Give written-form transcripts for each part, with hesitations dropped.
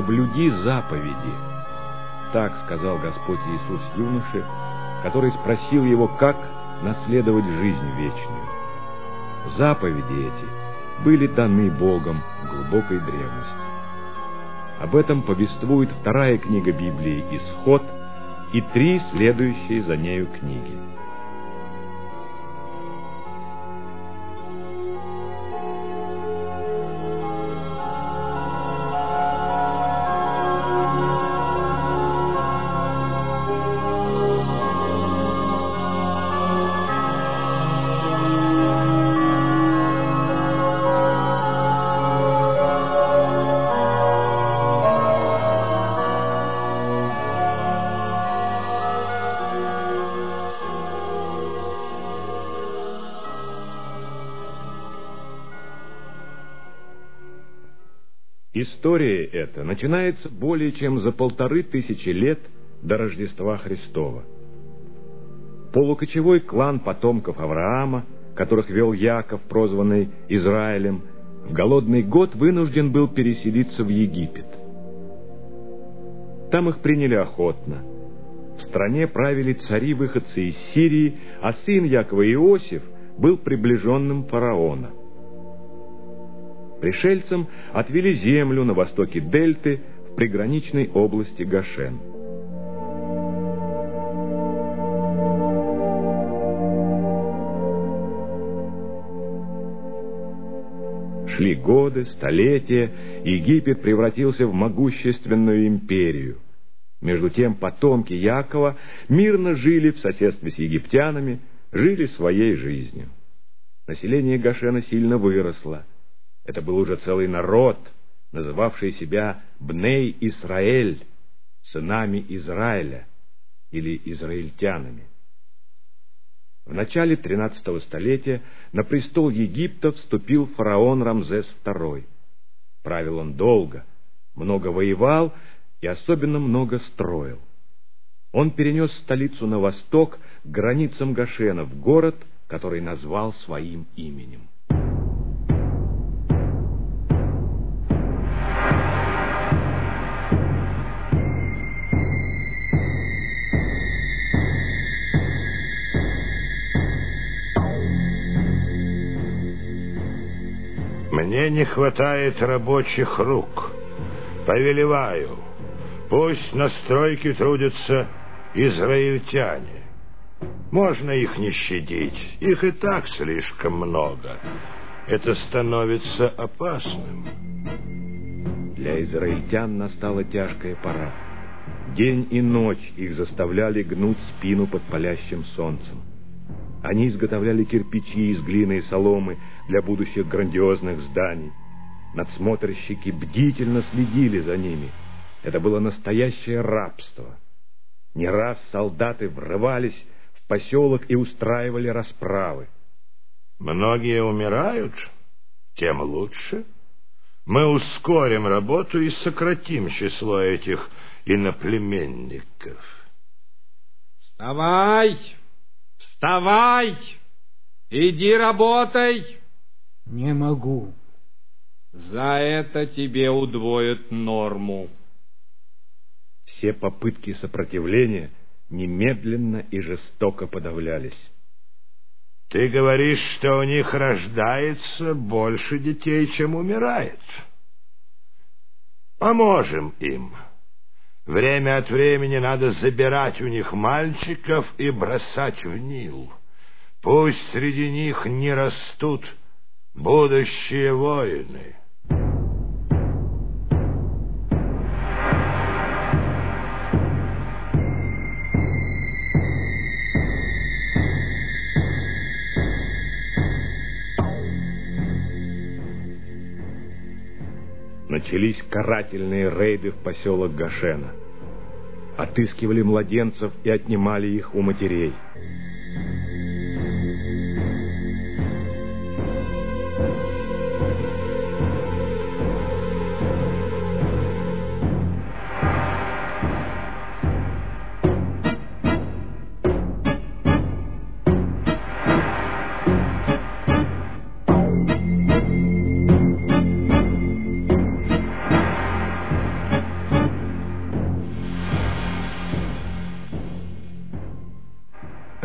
соблюди заповеди». Так сказал Господь Иисус юноше, который спросил его, как наследовать жизнь вечную. Заповеди эти были даны Богом в глубокой древности. Об этом повествует вторая книга Библии «Исход» и 3 следующие за нею книги. История эта начинается более чем за 1500 лет до Рождества Христова. Полукочевой клан потомков Авраама, которых вел Яков, прозванный Израилем, в голодный год вынужден был переселиться в Египет. Там их приняли охотно. В стране правили цари-выходцы из Сирии, а сын Якова Иосиф был приближенным фараона. Пришельцам отвели землю на востоке дельты в приграничной области Гошен. Шли годы, столетия, Египет превратился в могущественную империю. Между тем потомки Якова мирно жили в соседстве с египтянами, жили своей жизнью. Население Гошена сильно выросло. Это был уже целый народ, называвший себя Бней Исраэль, сынами Израиля или израильтянами. В начале 13 столетия на престол Египта вступил фараон Рамзес II. Правил он долго, много воевал и особенно много строил. Он перенес столицу на восток, к границам Гошена, в город, который назвал своим именем. Мне не хватает рабочих рук. Повелеваю, пусть на стройке трудятся израильтяне. Можно их не щадить, их и так слишком много. Это становится опасным. Для израильтян настала тяжкая пора. День и ночь их заставляли гнуть спину под палящим солнцем. Они изготовляли кирпичи из глины и соломы для будущих грандиозных зданий. Надсмотрщики бдительно следили за ними. Это было настоящее рабство. Не раз солдаты врывались в поселок и устраивали расправы. Многие умирают, тем лучше. Мы ускорим работу и сократим число этих иноплеменников. Вставай! Вставай! Иди работай! Не могу. За это тебе удвоят норму. Все попытки сопротивления немедленно и жестоко подавлялись. Ты говоришь, что у них рождается больше детей, чем умирает. Поможем им. Время от времени надо забирать у них мальчиков и бросать в Нил. Пусть среди них не растут будущие воины. Начались карательные рейды в поселок Гошена. Отыскивали младенцев и отнимали их у матерей.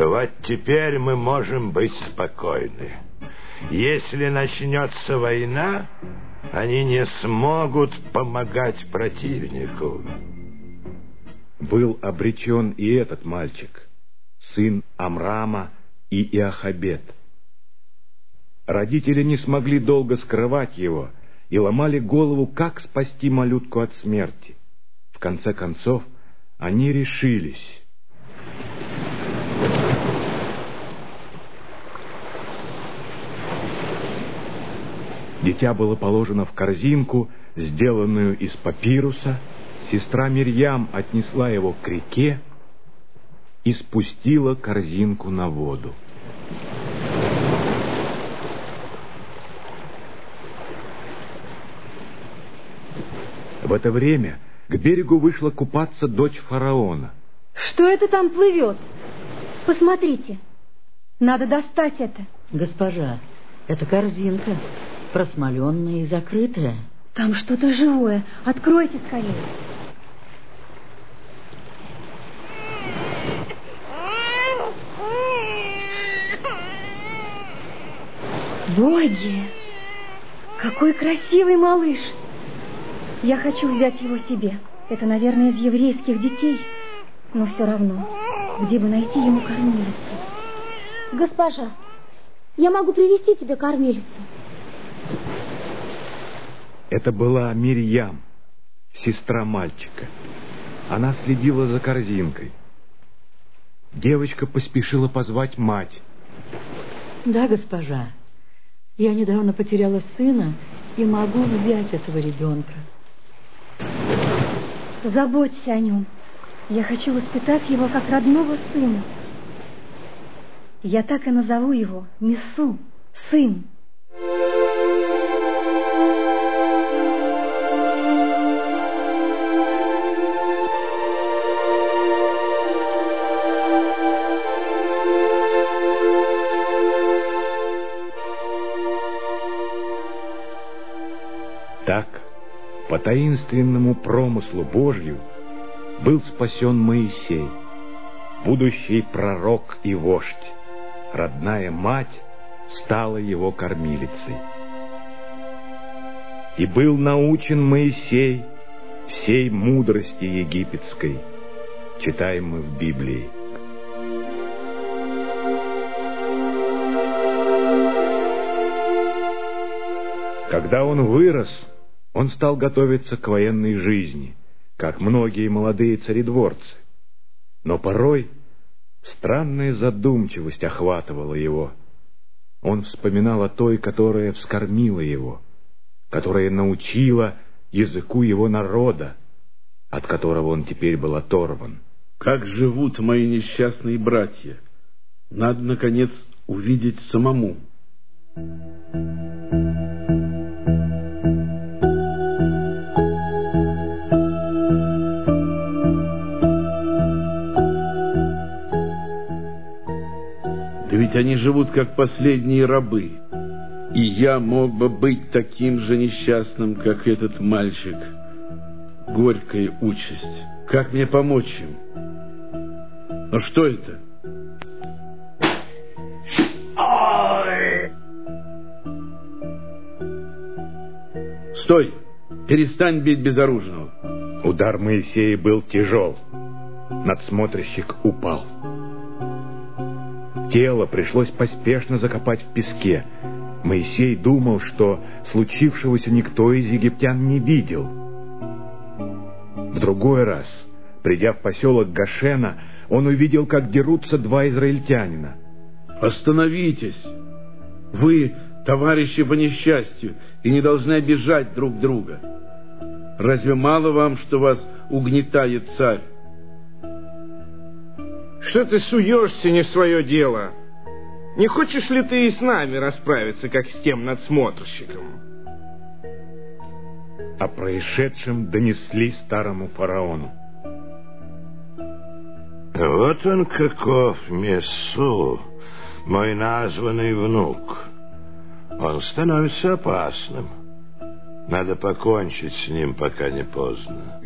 Вот теперь мы можем быть спокойны. Если начнется война, они не смогут помогать противнику. Был обречен и этот мальчик, сын Амрама и Иохабед. Родители не смогли долго скрывать его и ломали голову, как спасти малютку от смерти. В конце концов, они решились. Дитя было положено в корзинку, сделанную из папируса. Сестра Мирьям отнесла его к реке и спустила корзинку на воду. В это время к берегу вышла купаться дочь фараона. Что это там плывет? Посмотрите, надо достать это. Госпожа, это корзинка, просмоленная и закрытая. Там что-то живое, откройте скорее. Боги, какой красивый малыш. Я хочу взять его себе. Это, наверное, из еврейских детей. Но все равно, где бы найти ему кормилицу? Госпожа, я могу привести тебе кормилицу. Это была Мирьям, сестра мальчика. Она следила за корзинкой. Девочка поспешила позвать мать. Да, госпожа, я недавно потеряла сына и могу взять этого ребенка. Заботься о нем. Я хочу воспитать его как родного сына. Я так и назову его Мессу, сын. Так, по таинственному промыслу Божью, был спасен Моисей, будущий пророк и вождь. Родная мать стала его кормилицей. И был научен Моисей всей мудрости египетской, читаем мы в Библии. Когда он вырос, он стал готовиться к военной жизни, как многие молодые царедворцы. Но порой странная задумчивость охватывала его. Он вспоминал о той, которая вскормила его, которая научила языку его народа, от которого он теперь был оторван. Как живут мои несчастные братья? Надо, наконец, увидеть самому. Да ведь они живут как последние рабы. И я мог бы быть таким же несчастным, как этот мальчик. Горькая участь. Как мне помочь им? Но что это? Стой! Перестань бить безоружного. Удар Моисея был тяжел. Надсмотрщик упал. Тело пришлось поспешно закопать в песке. Моисей думал, что случившегося никто из египтян не видел. В другой раз, придя в поселок Гошена, он увидел, как дерутся два израильтянина. Остановитесь! Вы товарищи по несчастью и не должны обижать друг друга. Разве мало вам, что вас угнетает царь? Что ты суешься не в свое дело? Не хочешь ли ты и с нами расправиться, как с тем надсмотрщиком? О происшедшем донесли старому фараону. Вот он каков, Мессу, мой названный внук. Он становится опасным. Надо покончить с ним, пока не поздно.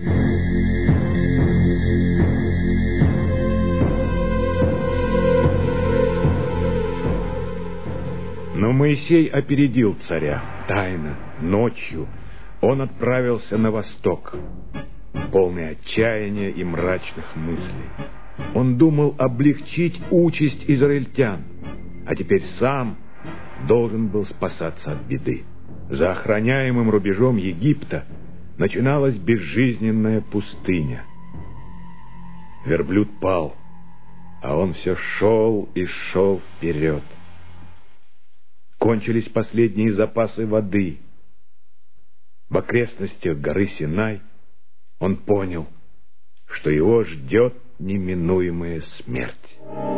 Но Моисей опередил царя. Тайно, ночью, он отправился на восток, полный отчаяния и мрачных мыслей. Он думал облегчить участь израильтян, а теперь сам должен был спасаться от беды. За охраняемым рубежом Египта начиналась безжизненная пустыня. Верблюд пал, а он все шел и шел вперед. Кончились последние запасы воды. В окрестностях горы Синай он понял, что его ждет неминуемая смерть.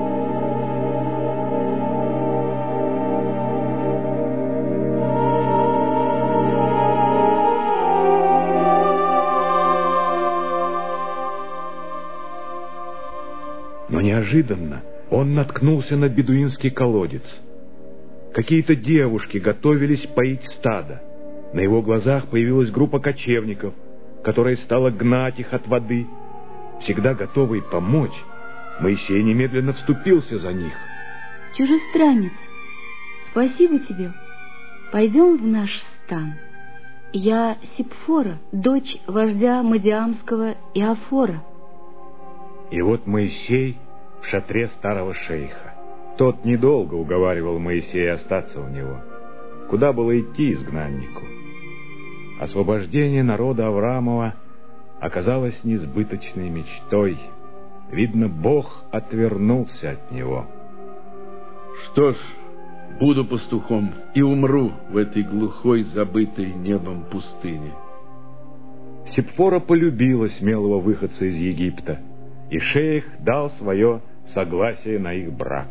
Но неожиданно он наткнулся на бедуинский колодец. Какие-то девушки готовились поить стадо. На его глазах появилась группа кочевников, которая стала гнать их от воды. Всегда готовый помочь, Моисей немедленно вступился за них. Чужестранец, спасибо тебе. Пойдем в наш стан. Я Сипфора, дочь вождя Мадиамского Иофора. И вот Моисей в шатре старого шейха. Тот недолго уговаривал Моисея остаться у него. Куда было идти изгнаннику? Освобождение народа Авраамова оказалось несбыточной мечтой. Видно, Бог отвернулся от него. Что ж, буду пастухом и умру в этой глухой, забытой небом пустыне. Сипфора полюбила смелого выходца из Египта, и шейх дал свое согласие на их брак.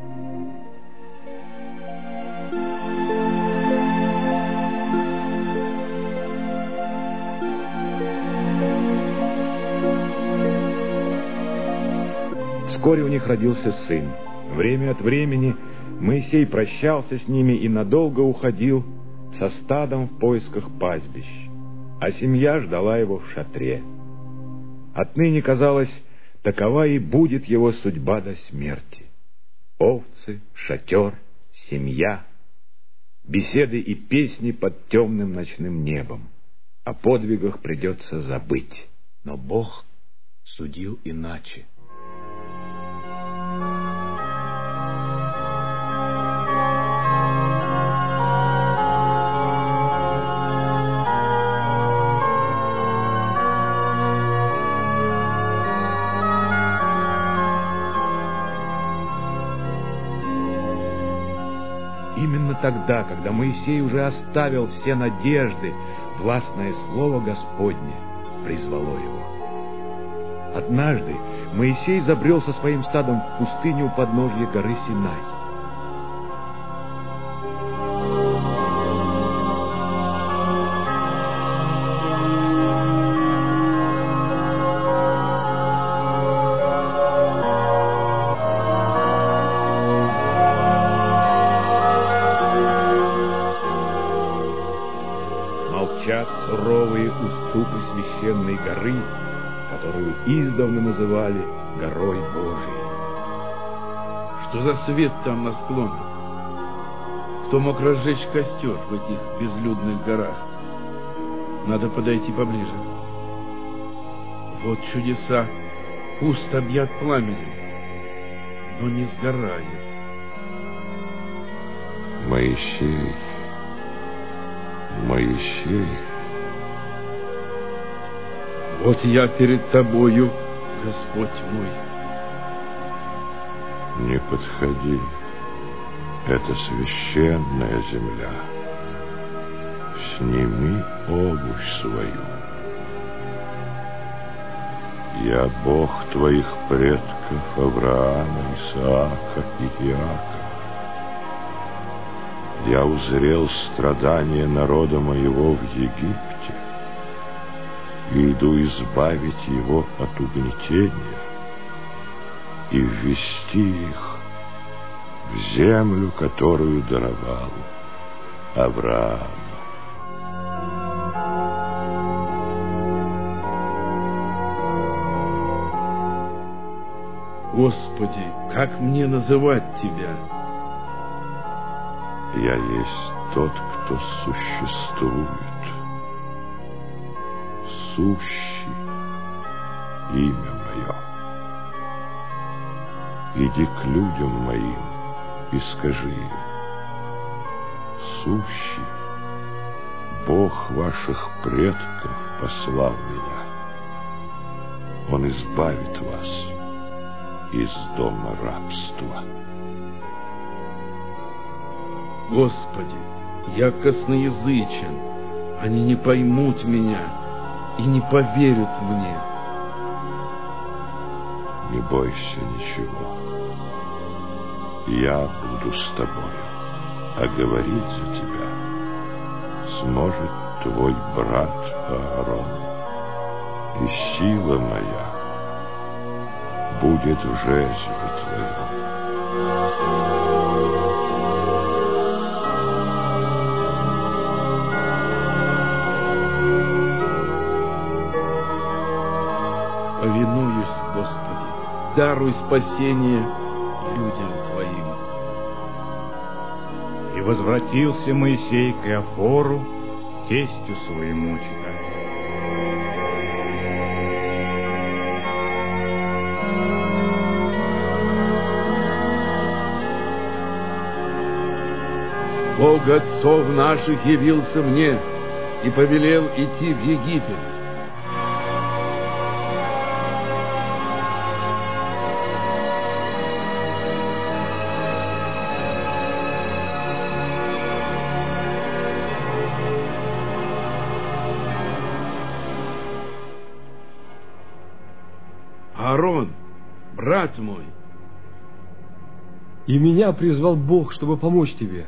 Вскоре у них родился сын. Время от времени Моисей прощался с ними и надолго уходил со стадом в поисках пастбищ, а семья ждала его в шатре. Отныне, казалось, такова и будет его судьба до смерти. Овцы, шатер, семья, беседы и песни под темным ночным небом. О подвигах придется забыть. Но Бог судил иначе. Именно тогда, когда Моисей уже оставил все надежды, властное слово Господне призвало его. Однажды Моисей забрел со своим стадом в пустыню у подножья горы Синай. Молчат суровые уступы священной горы, которую издавна называли горой Божией. Что за свет там на склонах? Кто мог разжечь костер в этих безлюдных горах? Надо подойти поближе. Вот чудеса. Куст объят пламенем, но не сгорает. Моисей, Моисей. Вот я перед тобою, Господь мой. Не подходи. Это священная земля. Сними обувь свою. Я Бог твоих предков Авраама, Исаака и Иакова. Я узрел страдания народа моего в Египте и иду избавить его от угнетения и ввести их в землю, которую даровал Авраам. Господи, как мне называть Тебя? Я есть тот, кто существует. Сущий, имя мое. Иди к людям моим и скажи им: сущий, Бог ваших предков послал меня. Он избавит вас из дома рабства. Господи, я косноязычен, они не поймут меня и не поверят мне. Не бойся ничего. Я буду с тобою, а говорить за тебя сможет твой брат Аарон. И сила моя будет в жезле твоем. Повинуюсь, Господи, даруй спасение людям Твоим. И возвратился Моисей к Иофору, тестю своему, читая. Бог отцов наших явился мне и повелел идти в Египет. Аарон, брат мой. И меня призвал Бог, чтобы помочь тебе.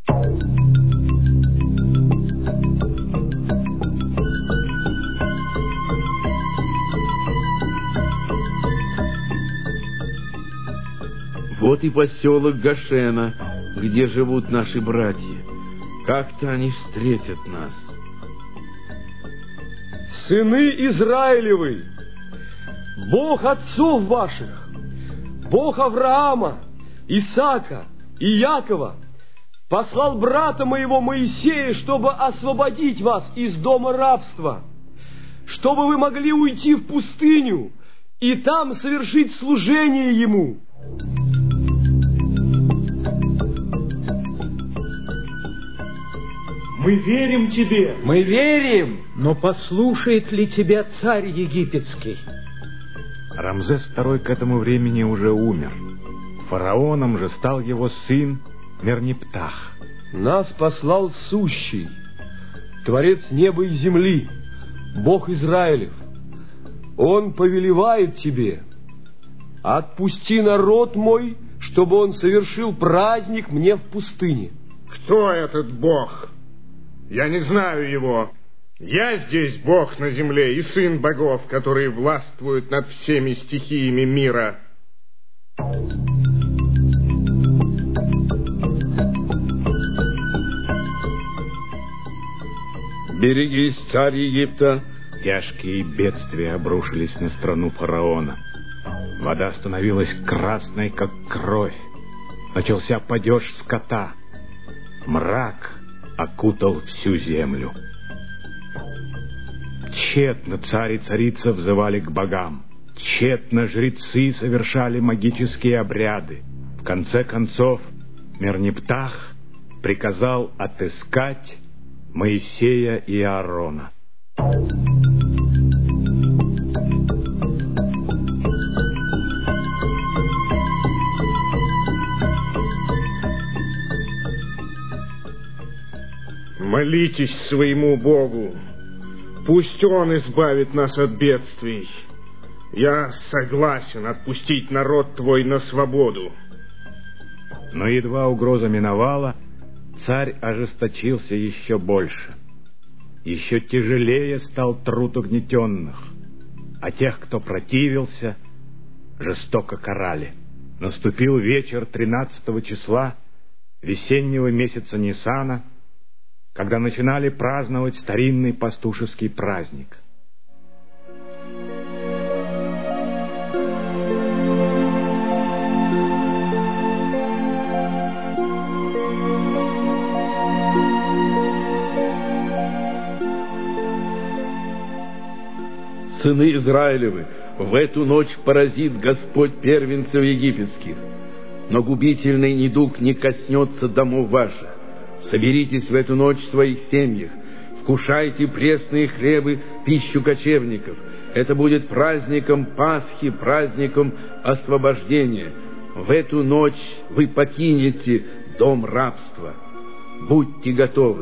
Вот и поселок Гошена, где живут наши братья. Как-то они встретят нас. Сыны Израилевы, Бог отцов ваших, Бог Авраама, Исаака и Якова послал брата моего Моисея, чтобы освободить вас из дома рабства, чтобы вы могли уйти в пустыню и там совершить служение Ему. Мы верим тебе. Мы верим, но послушает ли тебя царь египетский? Рамзес II к этому времени уже умер. Фараоном же стал его сын Мерниптах. Нас послал Сущий, Творец неба и земли, Бог Израилев. Он повелевает тебе: отпусти народ мой, чтобы он совершил праздник мне в пустыне. Кто этот Бог? Я не знаю его. Я здесь Бог на земле и сын богов, которые властвуют над всеми стихиями мира. Берегись, царь Египта. Тяжкие бедствия обрушились на страну фараона. Вода становилась красной, как кровь. Начался падеж скота. Мрак окутал всю землю. Тщетно царь и царица взывали к богам. Тщетно жрецы совершали магические обряды. В конце концов, Мерниптах приказал отыскать Моисея и Аарона. Молитесь своему Богу. Пусть Он избавит нас от бедствий. Я согласен отпустить народ твой на свободу. Но едва угроза миновала, царь ожесточился еще больше. Еще тяжелее стал труд угнетенных, а тех, кто противился, жестоко карали. Наступил вечер 13 числа весеннего месяца Нисана, когда начинали праздновать старинный пастушеский праздник. Сыны Израилевы, в эту ночь поразит Господь первенцев египетских, но губительный недуг не коснется домов ваших. Соберитесь в эту ночь в своих семьях, вкушайте пресные хлебы, пищу кочевников. Это будет праздником Пасхи, праздником освобождения. В эту ночь вы покинете дом рабства. Будьте готовы.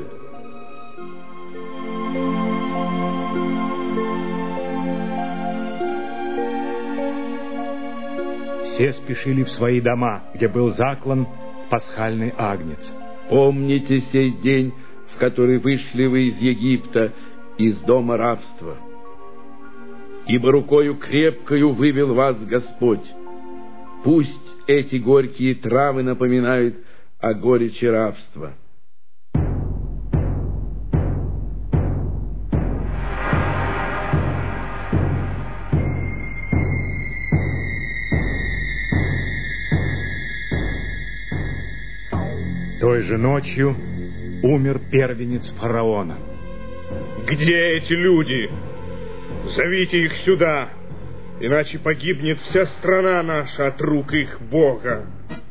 Все спешили в свои дома, где был заклан пасхальный агнец. Помните сей день, в который вышли вы из Египта, из дома рабства. Ибо рукою крепкою вывел вас Господь. Пусть эти горькие травы напоминают о горечи рабства. Той же ночью умер первенец фараона. Где эти люди? Зовите их сюда, иначе погибнет вся страна наша от рук их Бога.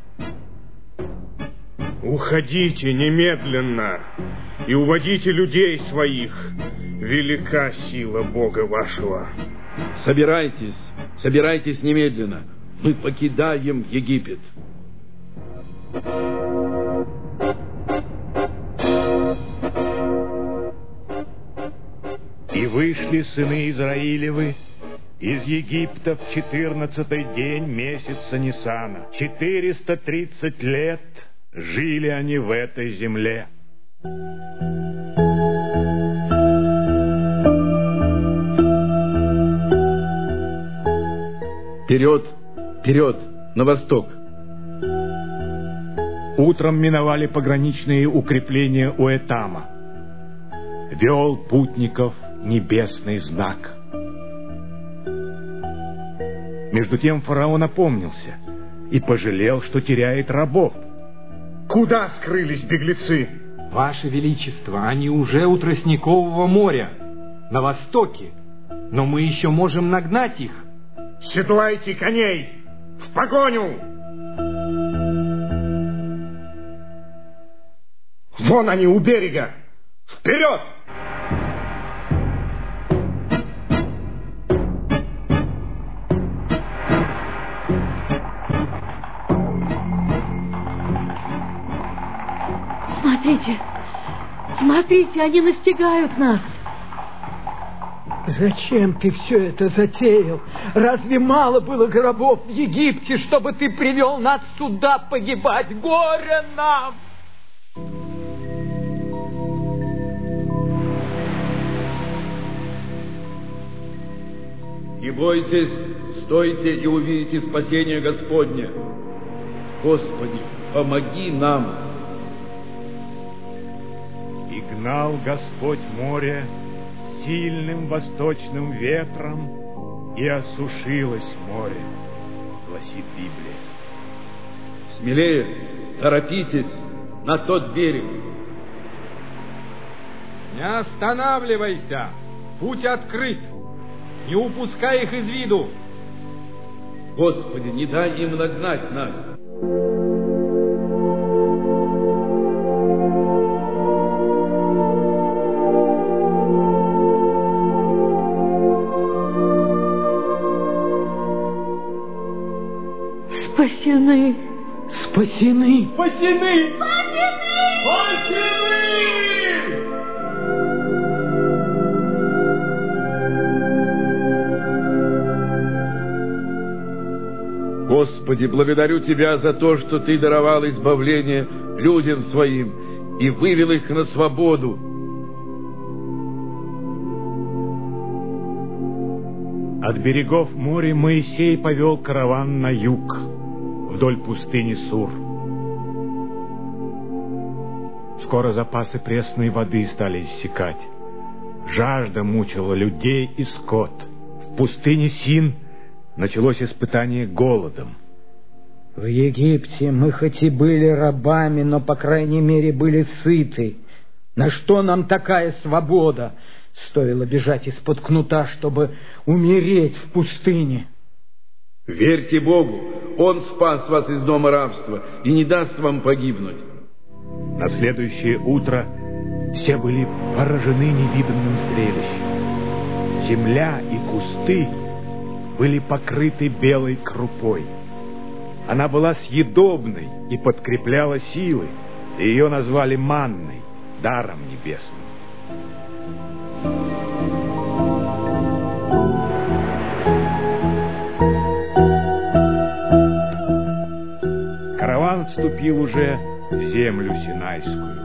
Уходите немедленно и уводите людей своих. Велика сила Бога вашего. Собирайтесь немедленно. Мы покидаем Египет. И вышли сыны Израилевы из Египта в 14-й день месяца Нисана. 430 лет жили они в этой земле. Вперед, на восток. Утром миновали пограничные укрепления у Этама. Вел путников небесный знак. Между тем фараон опомнился и пожалел, что теряет рабов. Куда скрылись беглецы? Ваше Величество, они уже у Тростникового моря, на востоке, но мы еще можем нагнать их. Седлайте коней! В погоню! Вон они у берега! Вперед! Смотрите, они настигают нас. Зачем ты все это затеял? Разве мало было гробов в Египте, чтобы ты привел нас сюда погибать? Горе нам! Не бойтесь, стойте и увидите спасение Господне. Господи, помоги нам. И гнал Господь море сильным восточным ветром, и осушилось море, гласит Библия. Смелее, торопитесь на тот берег. Не останавливайся, путь открыт, не упускай их из виду. Господи, не дай им нагнать нас. Спасены! Спасены! Спасены! Спасены! Господи, благодарю Тебя за то, что Ты даровал избавление людям Своим и вывел их на свободу. От берегов моря Моисей повел караван на юг, вдоль пустыни Сур. Скоро запасы пресной воды стали иссякать. Жажда мучила людей и скот. В пустыне Син началось испытание голодом. В Египте мы хоть и были рабами, но, по крайней мере, были сыты. На что нам такая свобода? Стоило бежать из-под кнута, чтобы умереть в пустыне. Верьте Богу, Он спас вас из дома рабства и не даст вам погибнуть. На следующее утро все были поражены невиданным зрелищем. Земля и кусты были покрыты белой крупой. Она была съедобной и подкрепляла силы, и ее назвали манной, даром небесным. Караван вступил уже в землю Синайскую.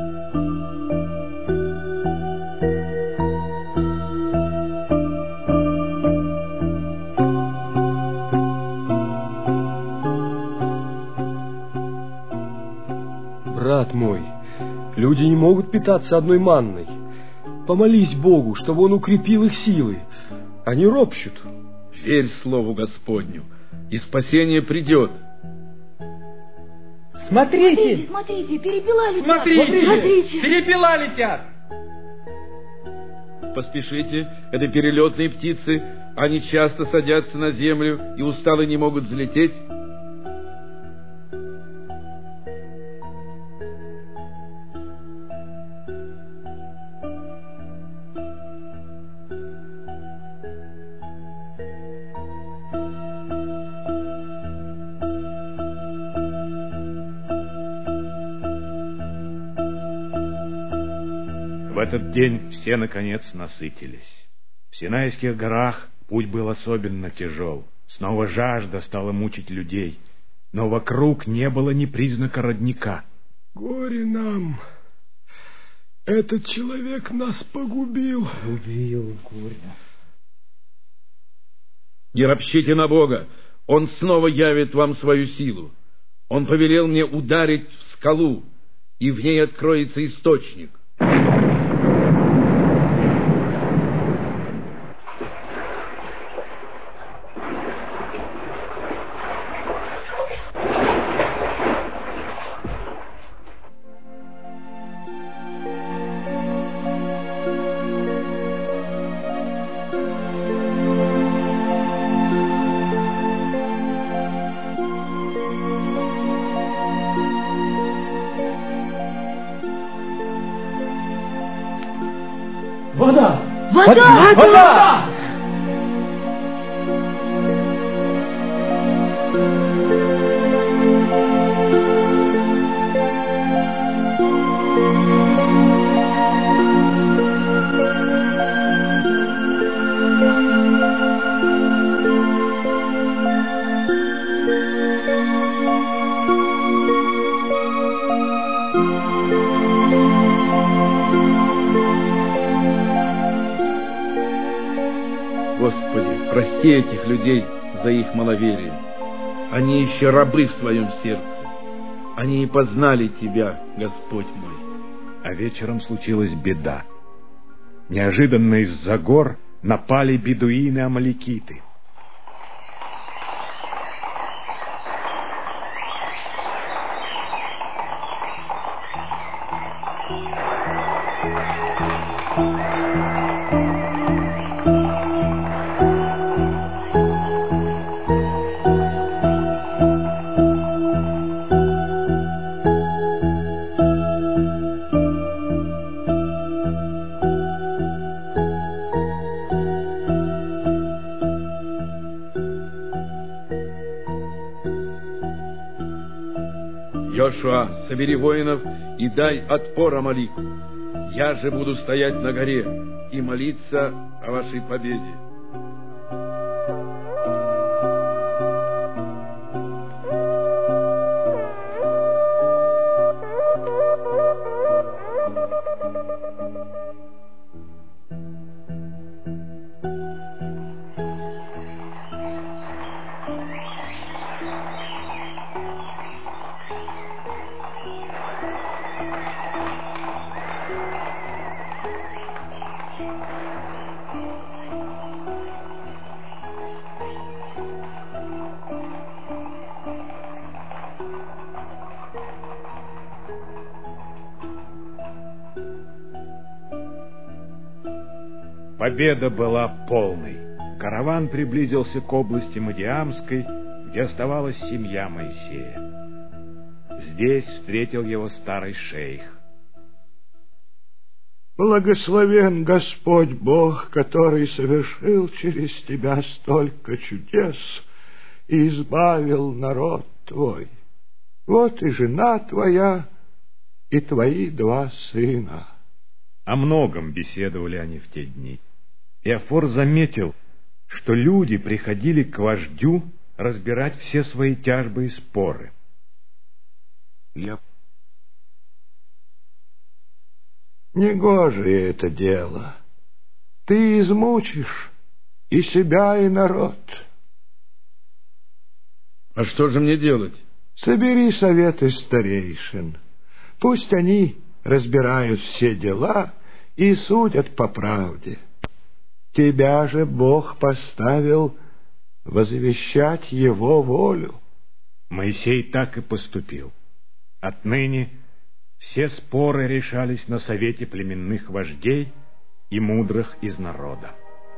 Брат мой, люди не могут питаться одной манной. Помолись Богу, чтобы Он укрепил их силы. Они ропщут. Верь слову Господню, и спасение придет. Смотрите! Смотрите, перепела летят. Смотрите! Перепела летят! Поспешите, это перелетные птицы. Они часто садятся на землю и устало не могут взлететь. В этот день все, наконец, насытились. В Синайских горах путь был особенно тяжел. Снова жажда стала мучить людей. Но вокруг не было ни признака родника. Горе нам! Этот человек нас погубил. Убил, горе. Не ропщите на Бога, Он снова явит вам свою силу. Он повелел мне ударить в скалу, и в ней откроется источник. Вода! Вода! Вода! Господи, прости этих людей за их маловерие. Они еще рабы в своем сердце. Они не познали Тебя, Господь мой. А вечером случилась беда. Неожиданно из-за гор напали бедуины-амалекиты. Йошуа, собери воинов и дай отпор Амалику. Я же буду стоять на горе и молиться о вашей победе. Победа была полной. Караван приблизился к области Мадиамской, где оставалась семья Моисея. Здесь встретил его старый шейх. Благословен Господь Бог, который совершил через тебя столько чудес и избавил народ твой. Вот и жена твоя, и твои 2 сына. О многом беседовали они в те дни. Иофор заметил, что люди приходили к вождю разбирать все свои тяжбы и споры. Негоже это дело. Ты измучишь и себя, и народ. А что же мне делать? Собери советы старейшин. Пусть они разбирают все дела и судят по правде. Тебя же Бог поставил возвещать Его волю. Моисей так и поступил. Отныне все споры решались на совете племенных вождей и мудрых из народа.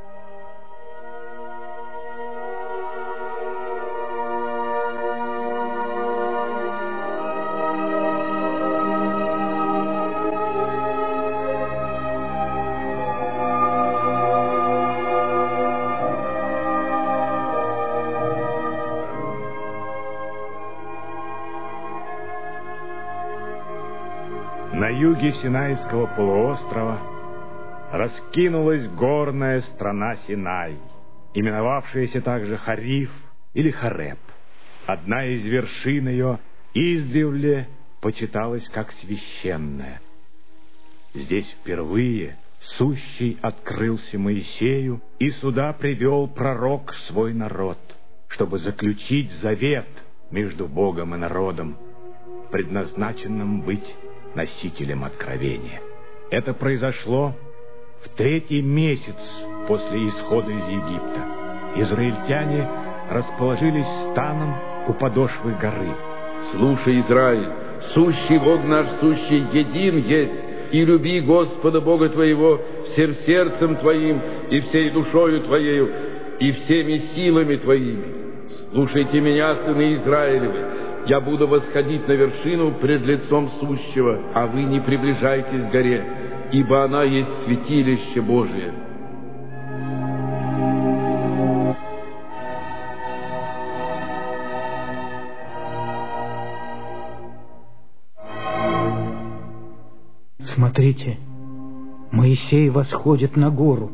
На юге Синайского полуострова раскинулась горная страна Синай, именовавшаяся также Хариф или Хореб. Одна из вершин ее издревле почиталась как священная. Здесь впервые Сущий открылся Моисею, и сюда привел пророк свой народ, чтобы заключить завет между Богом и народом, предназначенным быть носителем откровения. Это произошло в 3-й месяц после исхода из Египта. Израильтяне расположились станом у подошвы горы. Слушай, Израиль, сущий Бог наш, сущий един есть, и люби Господа Бога твоего всем сердцем твоим, и всей душою твоею, и всеми силами твоими. Слушайте меня, сыны Израилевы. Я буду восходить на вершину пред лицом Сущего, а вы не приближайтесь к горе, ибо она есть святилище Божие. Смотрите, Моисей восходит на гору.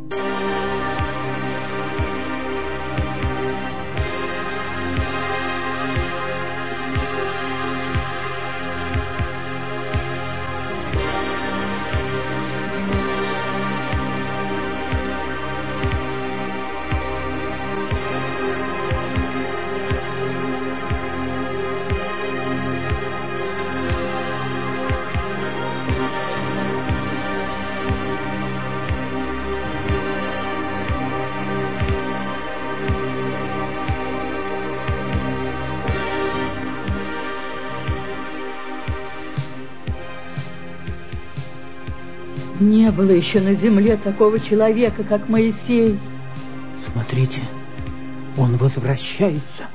Не было еще на земле такого человека, как Моисей. Смотрите, он возвращается.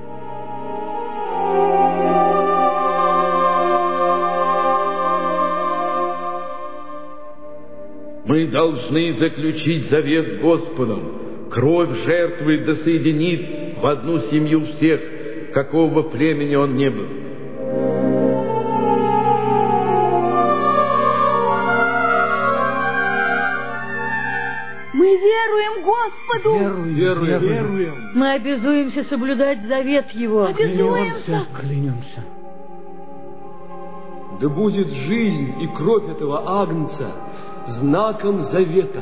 Мы должны заключить завет с Господом. Кровь жертвы да соединит в одну семью всех, какого бы племени он ни был. Мы веруем Господу. Веруем. Мы обязуемся соблюдать завет Его. Клянемся. Да будет жизнь и кровь этого агнца знаком завета.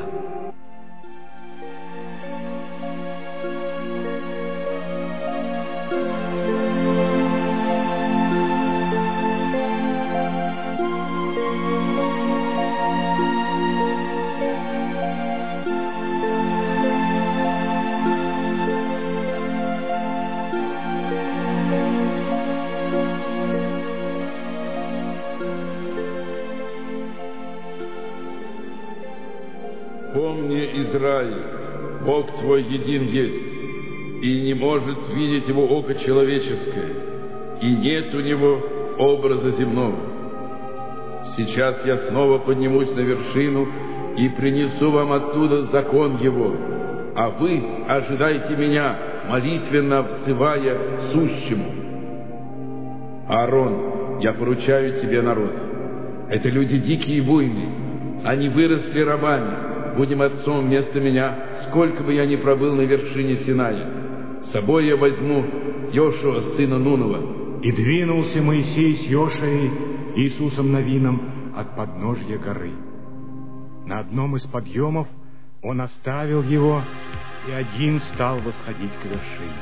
Помни, Израиль, Бог твой един есть, и не может видеть его око человеческое, и нет у него образа земного. Сейчас я снова поднимусь на вершину и принесу вам оттуда закон его, а вы ожидайте меня, молитвенно взывая сущему. Аарон, я поручаю тебе народ. Это люди дикие и буйные. Они выросли рабами. Будем отцом вместо меня, сколько бы я ни пробыл на вершине Синая. С собой я возьму Йошуа, сына Нунова. И двинулся Моисей с Йошуей, Иисусом Навином, от подножья горы. На одном из подъемов он оставил его, и один стал восходить к вершине.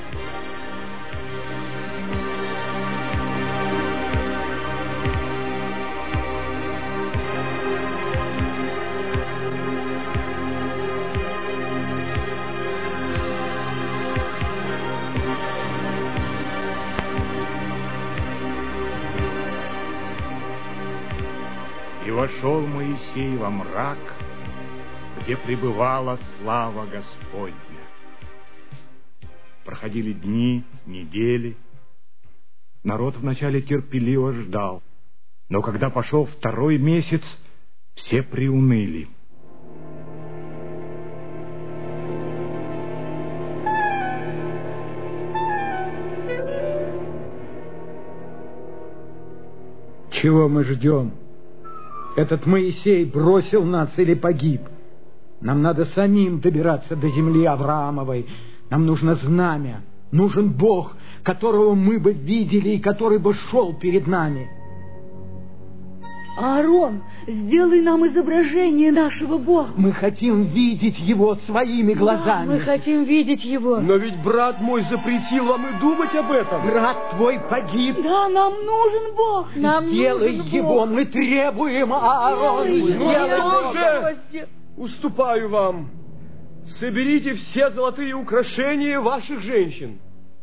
И вошел Моисей во мрак, где пребывала слава Господня. Проходили дни, недели. Народ вначале терпеливо ждал, но когда пошел второй месяц, все приуныли. Чего мы ждем? Этот Моисей бросил нас или погиб? Нам надо самим добираться до земли Авраамовой. Нам нужно знамя. Нужен Бог, которого мы бы видели и который бы шел перед нами. Аарон, сделай нам изображение нашего Бога. Мы хотим видеть его своими глазами. Да, мы хотим видеть его. Но ведь брат мой запретил вам и думать об этом. Брат твой погиб. Да, нам нужен Бог. Нам сделай нужен его, Бог. Мы требуем, Аарон. Уже уступаю вам. Соберите все золотые украшения ваших женщин.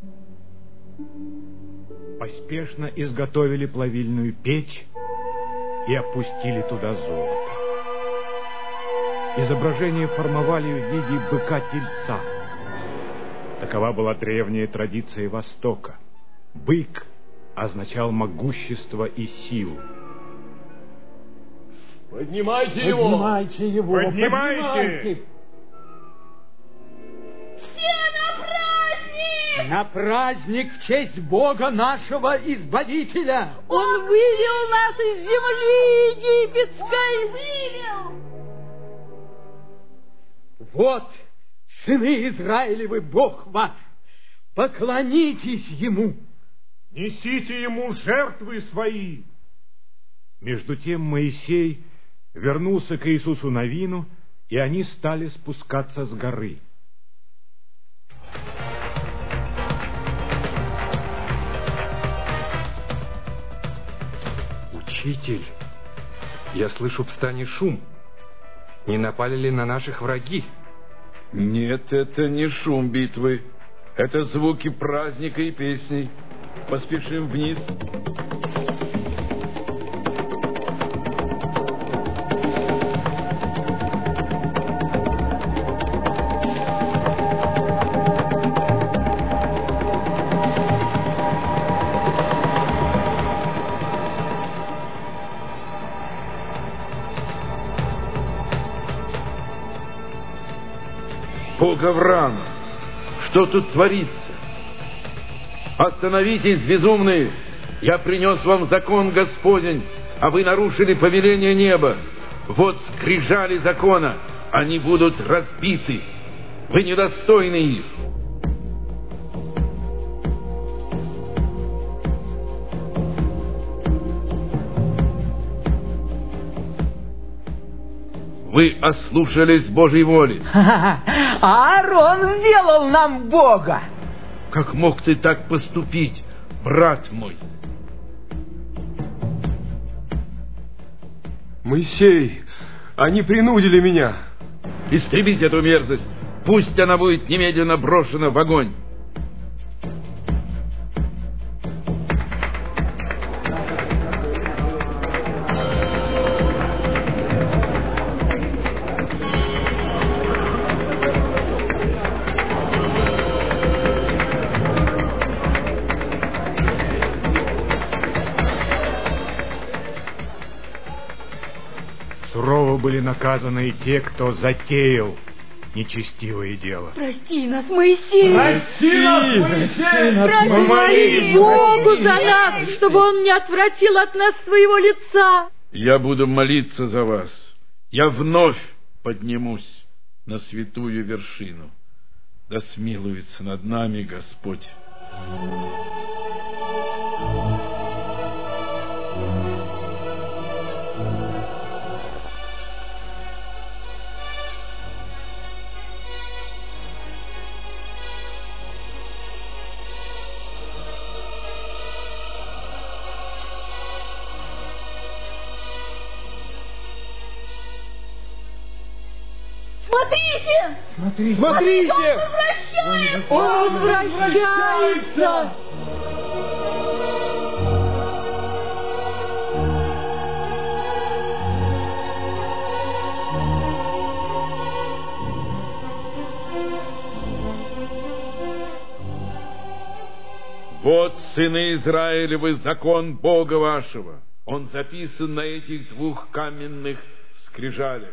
Поспешно изготовили плавильную печь и опустили туда золото. Изображение формовали в виде быка-тельца. Такова была древняя традиция Востока. Бык означал могущество и силу. Поднимайте его! Поднимайте его! Поднимайте! Все на праздник! На праздник в честь Бога нашего Избавителя! Он вывел нас из земли египетской! Вывел! Вот, сыны Израилевы, Бог ваш! Поклонитесь Ему! Несите Ему жертвы свои! Между тем Моисей вернулся к Иисусу Навину, и они стали спускаться с горы. Учитель, я слышу в стане шум. Не напали ли на наших враги? Нет, это не шум битвы. Это звуки праздника и песней. Поспешим вниз. Бог Авраама, что тут творится? Остановитесь, безумные! Я принес вам закон Господень, а вы нарушили повеление неба. Вот скрижали закона, они будут разбиты. Вы недостойны их. Вы ослушались Божьей воли. Аарон сделал нам Бога. Как мог ты так поступить, брат мой? Моисей, они принудили меня. Истребить эту мерзость. Пусть она будет немедленно брошена в огонь. были наказаны и те, кто затеял нечестивое дело. Прости нас, Моисей! Прости нас, Моисей! Молись Богу за нас, чтобы Он не отвратил от нас своего лица. Я буду молиться за вас. Я вновь поднимусь на святую вершину. Да смилуется над нами Господь. Смотрите! Смотрите! Он возвращается! Вот, сыны Израилевы, закон Бога вашего. Он записан на этих двух каменных скрижалях.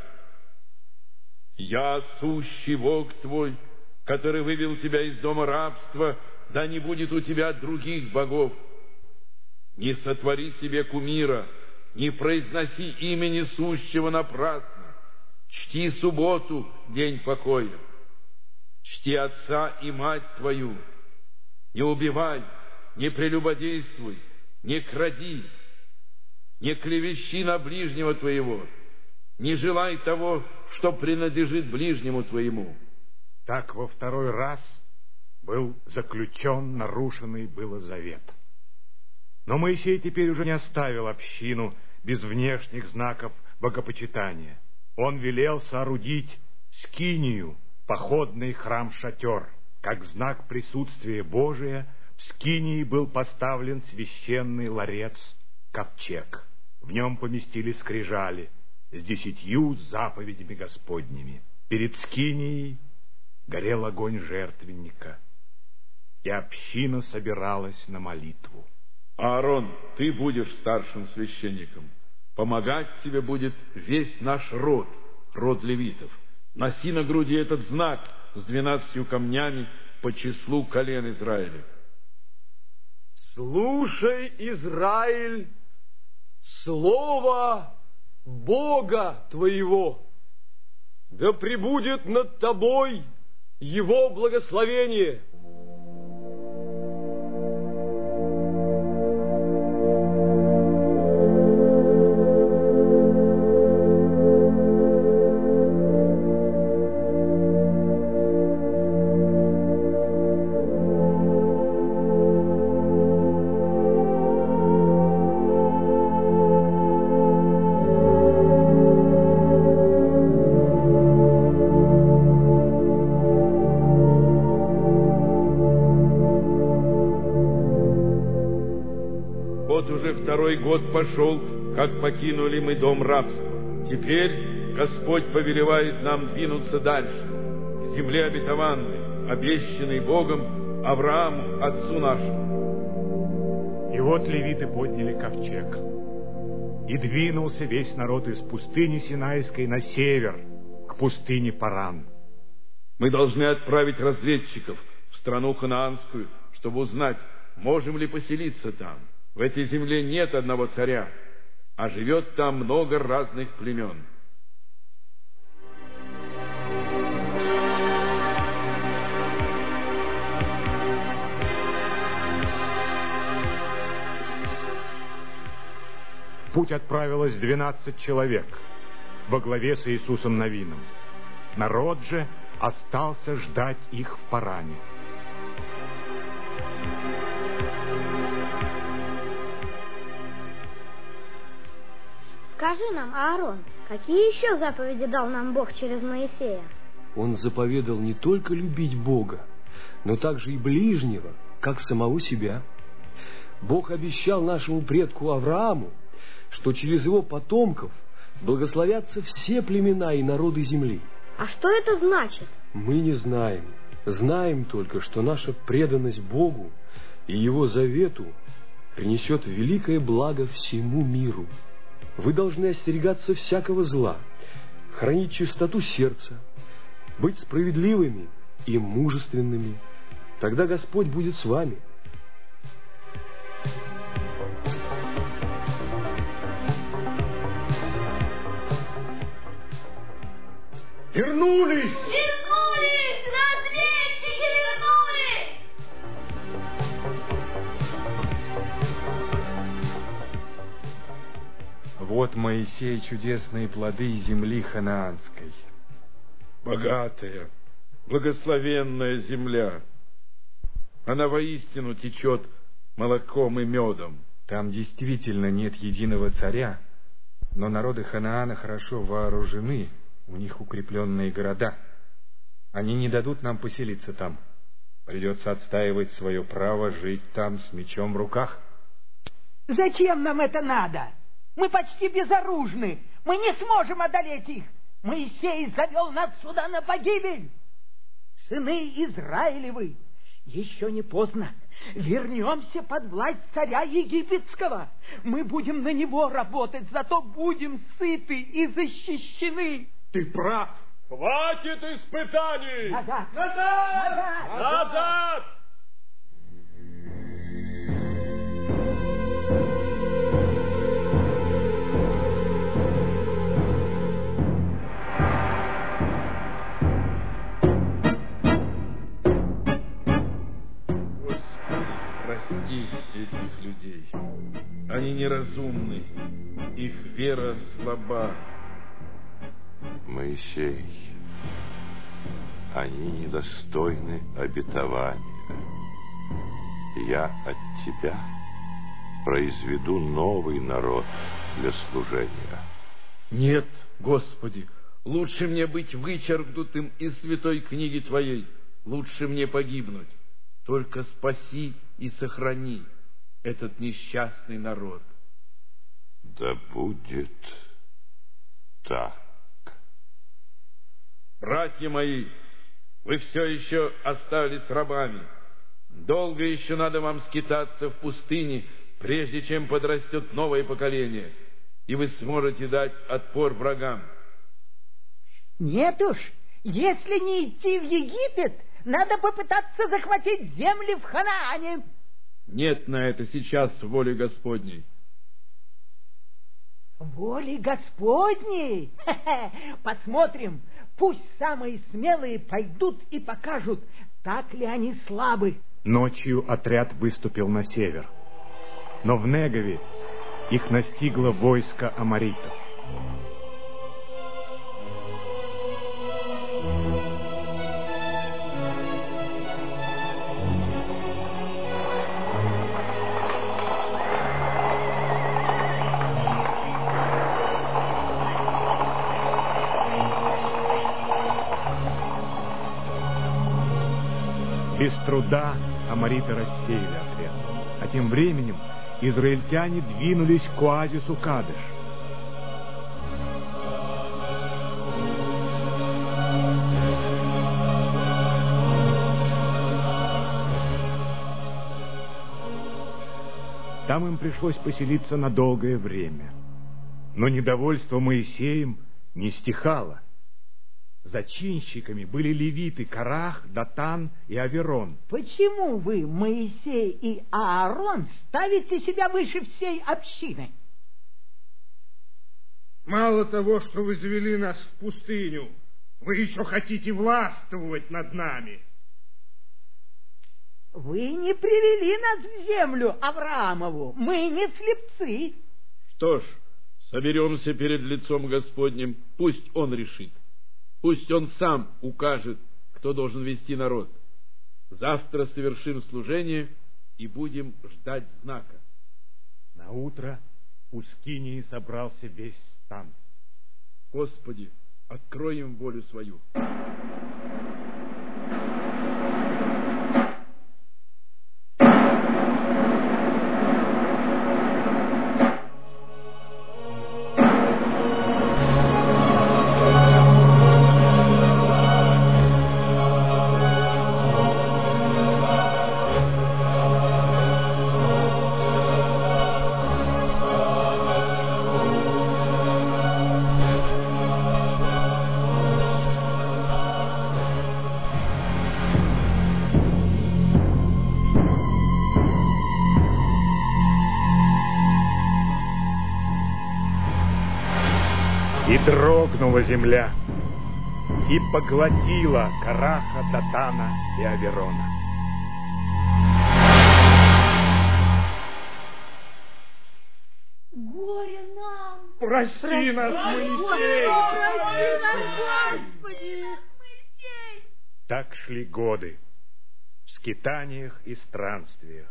Я сущий Бог твой, который вывел тебя из дома рабства, да не будет у тебя других богов. Не сотвори себе кумира, не произноси имени сущего напрасно. Чти субботу, день покоя. Чти отца и мать твою. Не убивай, не прелюбодействуй, не кради, не клевещи на ближнего твоего, не желай того, что принадлежит ближнему твоему. Так во второй раз был заключен нарушенный было завет. Но Моисей теперь уже не оставил общину без внешних знаков богопочитания. Он велел соорудить скинию, походный храм-шатер. Как знак присутствия Божия в скинии был поставлен священный ларец, ковчег. В нем поместились скрижали с 10 заповедями Господними. Перед скинией горел огонь жертвенника, и община собиралась на молитву. Аарон, ты будешь старшим священником. Помогать тебе будет весь наш род, род левитов. Носи на груди этот знак с 12 камнями по числу колен Израиля. Слушай, Израиль, слово Бога твоего, да пребудет над тобой Его благословение. Второй год пошел, как покинули мы дом рабства. Теперь Господь повелевает нам двинуться дальше, к земле обетованной, обещанной Богом Аврааму, отцу нашему. И вот левиты подняли ковчег, и двинулся весь народ из пустыни Синайской на север, к пустыне Паран. Мы должны отправить разведчиков в страну ханаанскую, чтобы узнать, можем ли поселиться там. В этой земле нет одного царя, а живет там много разных племен. В путь отправилось 12 человек во главе с Иисусом Новином. Народ же остался ждать их в Паране. Скажи нам, Аарон, какие еще заповеди дал нам Бог через Моисея? Он заповедал не только любить Бога, но также и ближнего, как самого себя. Бог обещал нашему предку Аврааму, что через его потомков благословятся все племена и народы земли. А что это значит? Мы не знаем. Знаем только, что наша преданность Богу и Его завету принесет великое благо всему миру. Вы должны остерегаться всякого зла, хранить чистоту сердца, быть справедливыми и мужественными. Тогда Господь будет с вами. Вернулись! Вернулись! Разведчики вернулись! Вот, Моисей, чудесные плоды земли ханаанской. Богатая, благословенная земля. Она воистину течет молоком и медом. Там действительно нет единого царя, но народы Ханаана хорошо вооружены, у них укрепленные города. Они не дадут нам поселиться там. Придется отстаивать свое право жить там с мечом в руках. Зачем нам это надо? Мы почти безоружны. Мы не сможем одолеть их. Моисей завел нас сюда на погибель. Сыны Израилевы, еще не поздно. Вернемся под власть царя египетского. Мы будем на него работать, зато будем сыты и защищены. Ты прав. Хватит испытаний! Назад! Назад! Назад! Прости этих людей. Они неразумны, их вера слаба. Моисей, они недостойны обетования. Я от тебя произведу новый народ для служения. Нет, Господи, лучше мне быть вычеркнутым из святой книги Твоей, лучше мне погибнуть. Только спаси и сохрани этот несчастный народ. Да будет так. Братья мои, вы все еще остались рабами. Долго еще надо вам скитаться в пустыне, прежде чем подрастет новое поколение, и вы сможете дать отпор врагам. Нет уж, если не идти в Египет, надо попытаться захватить земли в Ханаане. Нет на это сейчас воли Господней. Воли Господней? Посмотрим. Пусть самые смелые пойдут и покажут, так ли они слабы. Ночью отряд выступил на север. Но в Негове их настигло войско аморитов. Без труда амориты рассеяли отряд. А тем временем израильтяне двинулись к оазису Кадеш. Там им пришлось поселиться на долгое время. Но недовольство Моисеем не стихало. Зачинщиками были левиты Корах, Датан и Аверон. Почему вы, Моисей и Аарон, ставите себя выше всей общины? Мало того, что вы завели нас в пустыню, вы еще хотите властвовать над нами. Вы не привели нас в землю Авраамову. Мы не слепцы. Что ж, соберемся перед лицом Господним, пусть Он решит. Пусть Он сам укажет, кто должен вести народ. Завтра совершим служение и будем ждать знака. Наутро у скинии собрался весь стан. Господи, открой им волю свою. дрогнула земля и поглотила Караха, Датана и Аверона. Горе нам! Прости нас, Моисей! Прости нас, Господи! Так шли годы в скитаниях и странствиях.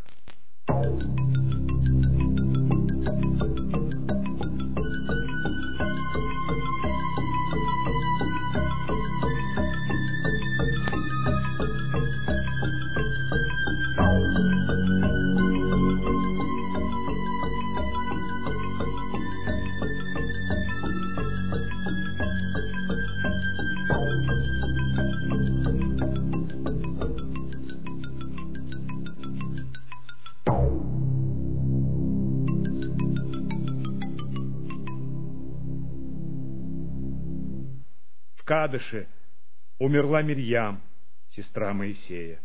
В Кадеше умерла Мирьям, сестра Моисея.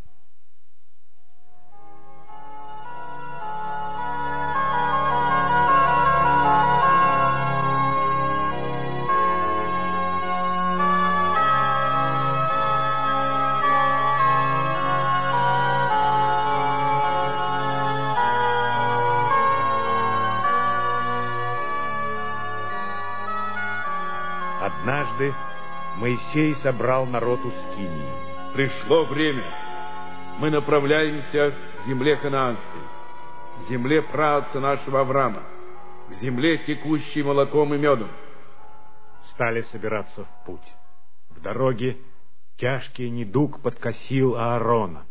Однажды Моисей собрал народ у Скинии. Пришло время. Мы направляемся к земле ханаанской, к земле праотца нашего Авраама, к земле, текущей молоком и медом. Стали собираться в путь. В дороге тяжкий недуг подкосил Аарона.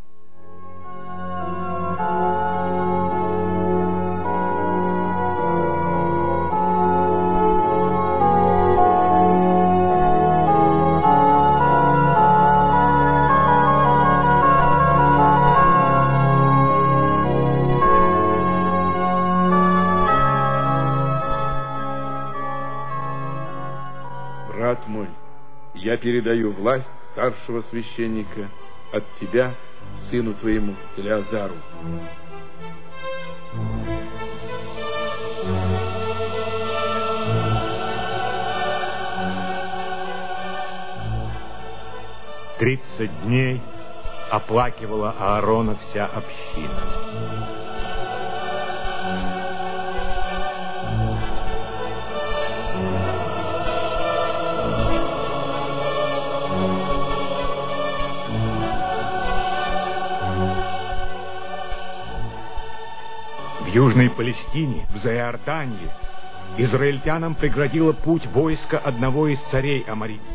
Брат мой, я передаю власть старшего священника от тебя сыну твоему Элеазару. «30 дней оплакивала Аарона вся община. В Южной Палестине, в Заиорданье, израильтянам преградило путь войска одного из царей аморитских.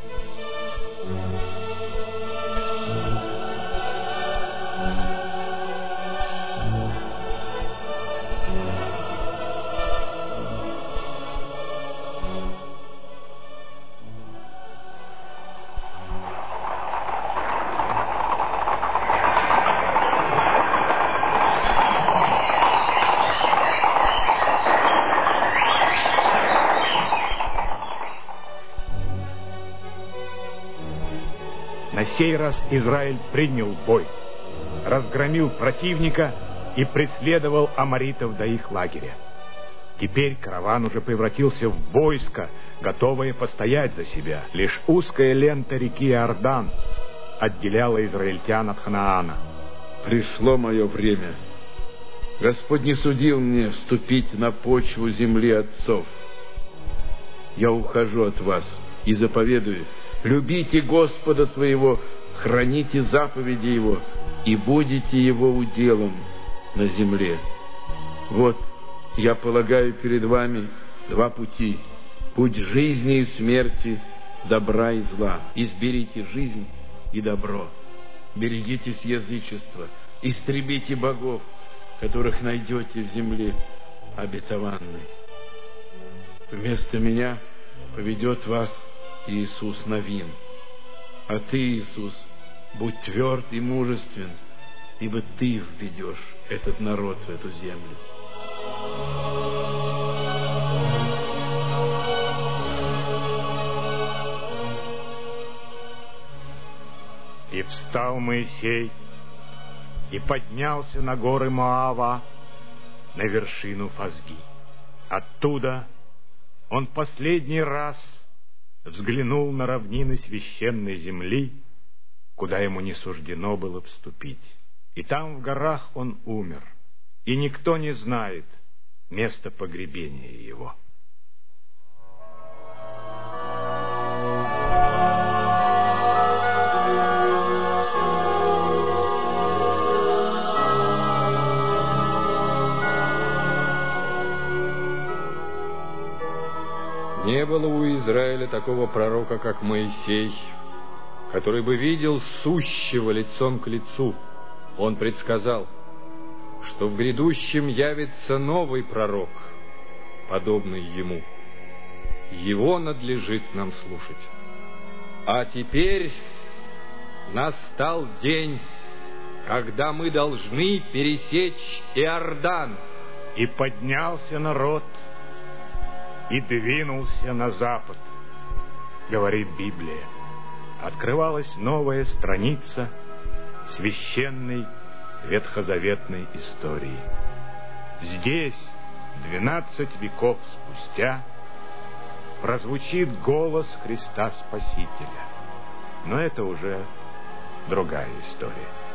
На сей раз Израиль принял бой, разгромил противника и преследовал аморитов до их лагеря. Теперь караван уже превратился в войско, готовое постоять за себя. Лишь узкая лента реки Иордан отделяла израильтян от Ханаана. Пришло мое время. Господь не судил мне вступить на почву земли отцов. Я ухожу от вас и заповедую: любите Господа своего, храните заповеди Его, и будете Его уделом на земле. Вот, я полагаю перед вами два пути: путь жизни и смерти, добра и зла. Изберите жизнь и добро. Берегитесь язычества, истребите богов, которых найдете в земле обетованной. Вместо меня поведет вас Иисус Навин. А ты, Иисус, будь тверд и мужествен, ибо ты введешь этот народ в эту землю. И встал Моисей и поднялся на горы Моава, на вершину Фазги. Оттуда он последний раз взглянул на равнины священной земли, куда ему не суждено было вступить. И там в горах он умер, и никто не знает места погребения его. Не было у Израиля такого пророка, как Моисей, который бы видел сущего лицом к лицу. Он предсказал, что в грядущем явится новый пророк, подобный ему. Его надлежит нам слушать. А теперь настал день, когда мы должны пересечь Иордан. И поднялся народ, и двинулся на запад, говорит Библия. Открывалась новая страница священной ветхозаветной истории. Здесь, 12 веков спустя, прозвучит голос Христа Спасителя. Но это уже другая история.